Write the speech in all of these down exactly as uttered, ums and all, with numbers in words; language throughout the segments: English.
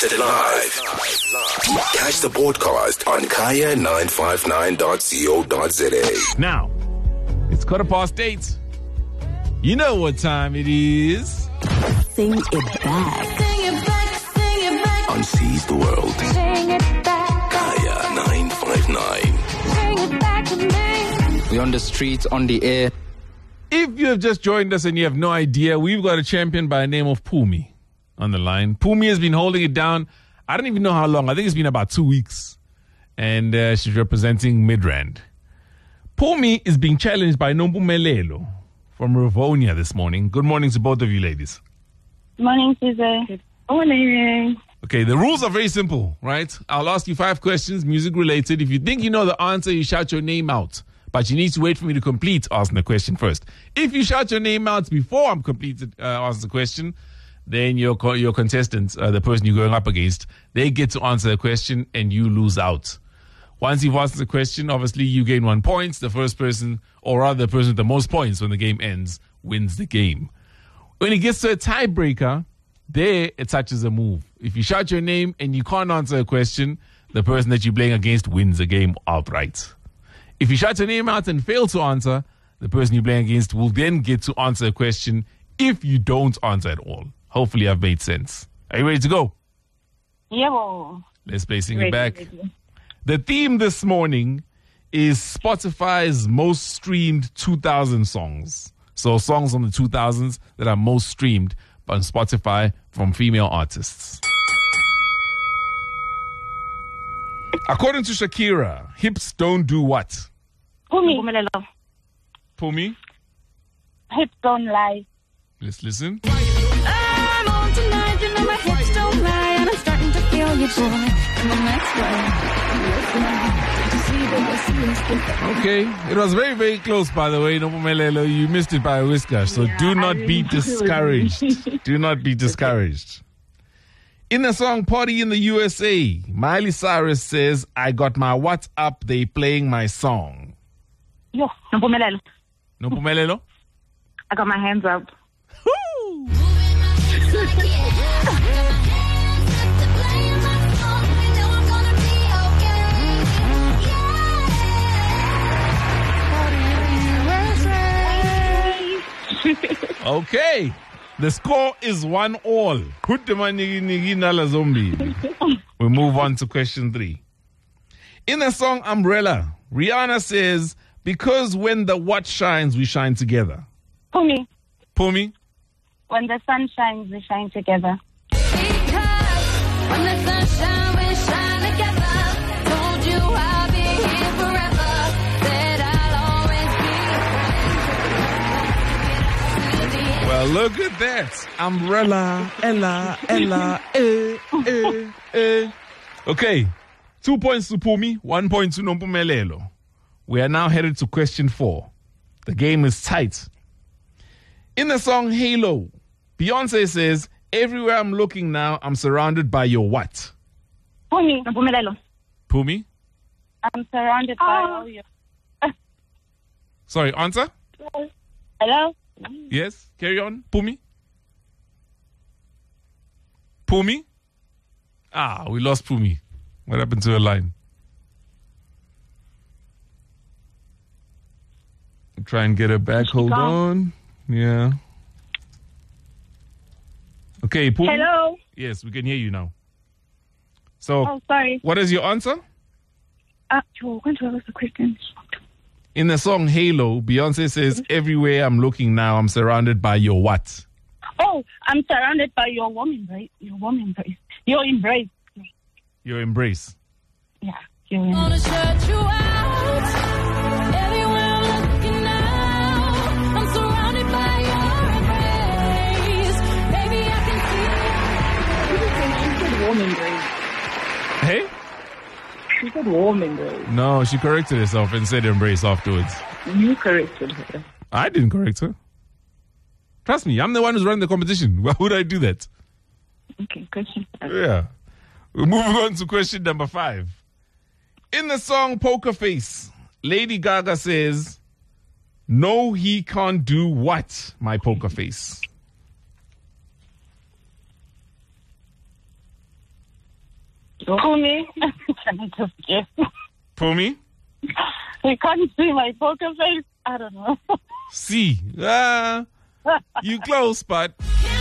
Broadcasted live. Catch the broadcast on kaya nine five nine dot co dot za. Now, it's quarter past eight. You know what time it is. Sing it back. Sing it back, sing it back. On Seize the World. Sing it back. Kaya nine five nine. Sing it back to me. We're on the streets, on the air. If you have just joined us and you have no idea, we've got a champion by the name of Phumi on the line. Phumi has been holding it down. I don't even know how long. I think it's been about two weeks. And uh, she's representing Midrand. Phumi is being challenged by Nompumelelo from Rivonia this morning. Good morning to both of you ladies. Morning, Caesar. Good morning. Okay, the rules are very simple, right? I'll ask you five questions, music related. If you think you know the answer, you shout your name out. But you need to wait for me to complete asking the question first. If you shout your name out before I'm completed uh, asking the question, then your co- your contestant, uh, the person you're going up against, they get to answer the question and you lose out. Once you've answered the question, obviously you gain one point. The first person, or rather the person with the most points when the game ends, wins the game. When it gets to a tiebreaker, there it touches a move. If you shout your name and you can't answer a question, the person that you're playing against wins the game outright. If you shout your name out and fail to answer, the person you're playing against will then get to answer a question if you don't answer at all. Hopefully I've made sense. Are you ready to go? Yeah, well, Let's play Sing It ready, Back. ready. The theme this morning is Spotify's most streamed two thousand songs. So songs from the two thousands that are most streamed on Spotify from female artists. According to Shakira, hips don't do what? Phumi. Phumi, Hips don't lie. let's listen. I'm on tonight, you know my hips don't lie, and I'm starting to feel your joy. And the next one. Okay, it was very, very close, by the way. Nompumelelo, you missed it by a whisker, so Yeah, do I not be really discouraged. Do not be discouraged. In the song Party in the U S A, Miley Cyrus says, I got my WhatsApp, they playing my song. Yo, Nompumelelo. Nompumelelo? I got my hands up. Woo! Okay. The score is one all. Put the money in the zombie. We move on to question three. In the song Umbrella, Rihanna says, because when the what shines, we shine together. Phumi. Phumi? When the sun shines, we shine together. Because when the sun shines, we shine together. Told you I'll be here forever. Said I'll always be. Well, look at that. Umbrella, Ella, Ella, eh, eh, eh. Okay. Two points to Phumi, one point to Nompumelelo. We are now headed to question four. The game is tight. In the song Halo, Beyonce says, everywhere I'm looking now, I'm surrounded by your what? Phumi. Nompumelelo. Phumi? I'm surrounded by all your... Sorry, answer? Hello? Yes, carry on. Phumi? Phumi? Ah, we lost Phumi. What happened to her line? Try and get her back. Hold on. Yeah. Okay, Phumi? Hello? Yes, we can hear you now. So, Oh, sorry. what is your answer? Uh, what was the question? In the song Halo, Beyonce says, everywhere I'm looking now, I'm surrounded by your what? Oh, I'm surrounded by your warm embrace. Your warm embrace. Your embrace. Your embrace. Yeah, your embrace. Gonna shut you out. Everywhere I'm looking now, I'm surrounded by your embrace. Baby, I can She said warm embrace. Hey? She said warm embrace. No, she corrected herself and said embrace afterwards. You corrected her. I didn't correct her. Trust me, I'm the one who's running the competition. Why would I do that? Okay, question. Yeah. We're moving on to question number five. In the song Poker Face, Lady Gaga says, no, he can't do what, my poker face? For me, can I just guess? Pumi? You can't see my poker face. I don't know. C. Ah, you close, but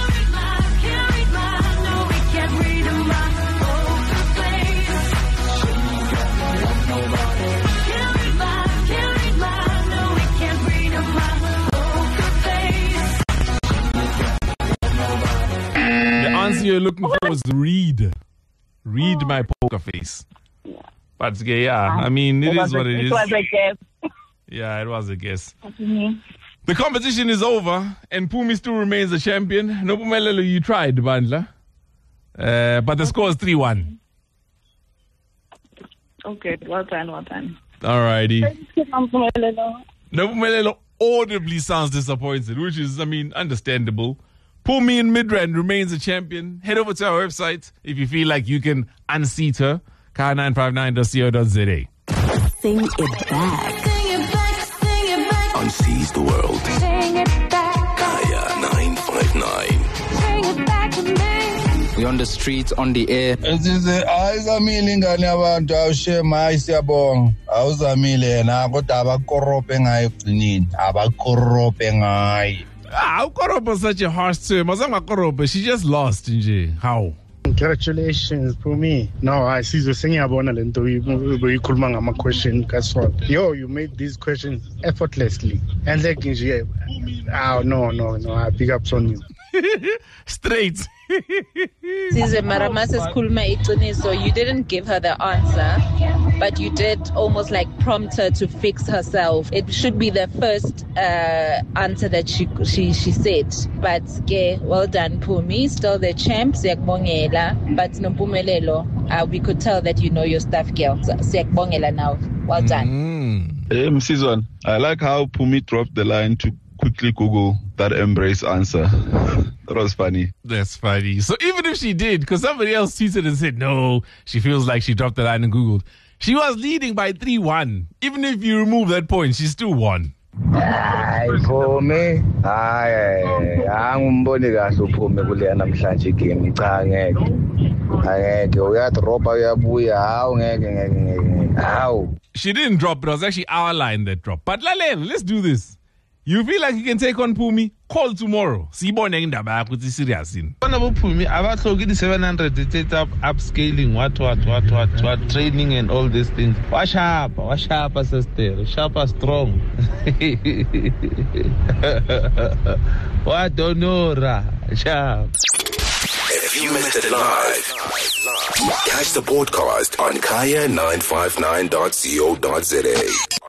the answer you're looking for was read. Read my poker face. But okay, yeah, I mean, it is what it It is. was a guess. Yeah, it was a guess. Mhm. The competition is over, and Pumi still remains the champion. Nopumelelo, you tried, Bandla. Uh, but the score is three one. Okay, well done, well done. Alrighty. Thank you, Mampumelelo. Nopumelelo audibly sounds disappointed, which is, I mean, understandable. Pumi in Midrand remains the champion. Head over to our website if you feel like you can unseat her. kaya nine five nine dot co dot z a. Sing it back. On Seize the World. Kaya nine five nine. We're on the streets, on the air. Size ayizamile ingane yabantu awushema hayi siyabonga awuzamile yena kodwa abakorope ngayo ekugcineni abakorope ngayo. Ah, Ukoropa is such a harsh term. Azanga Koropa, she just lost, nje. How? Congratulations, Pumi. No, I see you singing about lento uyikhuluma ngama question kasona. Yo, you made these questions effortlessly. And like nje, oh no, no, no, I pick up on you. Straight. Size Maramasa Kulma Iqiniso, you didn't give her the answer, but you did almost like prompt her to fix herself. It should be the first uh, answer that she she she said. But yeah, well done, Pumi. Still the champ, Siyakbongela. But Nompumelelo, uh, we could tell that you know your stuff, girl. So, Siyakbongela now. Well done. Mm. Hey, Missus One, I like how Pumi dropped the line to quickly Google that embrace answer. That was funny. That's funny. So even if she did, because somebody else tweeted and said, no, she feels like she dropped the line and Googled. She was leading by three one. Even if you remove that point, she still won. Hayi Pumi, hayi angimboni kahle uPhumi kuleya namhlanje game cha ngeke. Angeke uyadropa uyabuya hawu ngeke ngeke ngeke. Hawu. She didn't drop, it was actually our line that dropped. But Lalelo, let's do this. You feel like you can take on Pumi? Call tomorrow. Sibone indaba yakho ukuthi serious in. Bona bophumi abahloki di seven hundred set up upscaling what what what what what training and all these things. Washapa, washapa sister, sharpa strong. What honora, sharp. If you missed it live, catch the podcast on kaya nine five nine dot co dot z a.